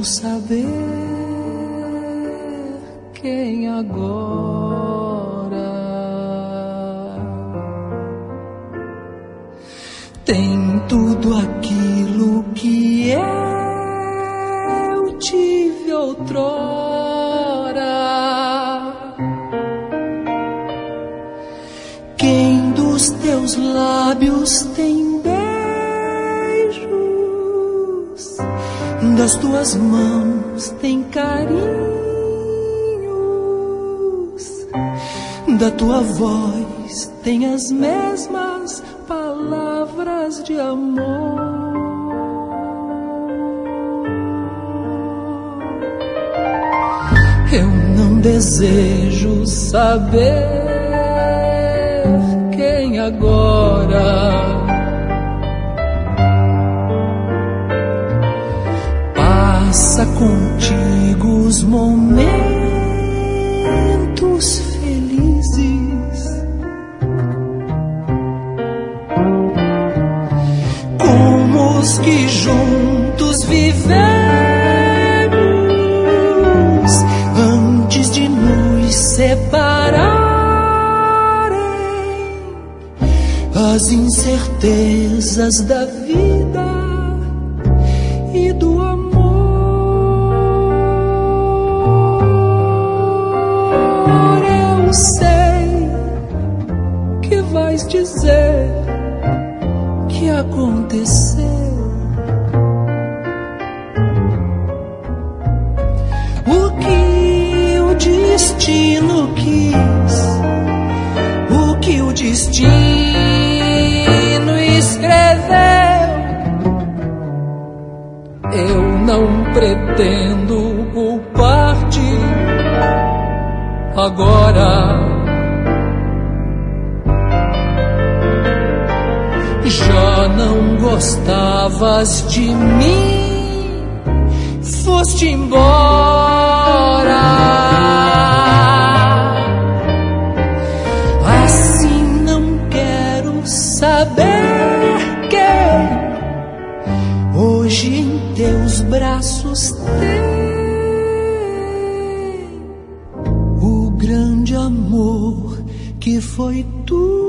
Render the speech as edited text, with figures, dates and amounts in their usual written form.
saber quem agora tem tudo aquilo que eu tive outrora. Quem dos teus lábios tem beijos, das tuas mãos tem carinhos, da tua voz tem as mesmas palavras de amor. Eu não desejo saber quem agora passa contigo os momentos felizes, como os que juntos vivemos antes de nos separarem. As incertezas da vida e do amor. Eu sei que vais dizer que aconteceu. O que o destino quis, o que o destino escreveu. Eu não pretendo culpar-te agora. Já não gostavas de mim, foste embora. Assim não quero saber quem hoje em teus braços tem o grande amor que foi tu.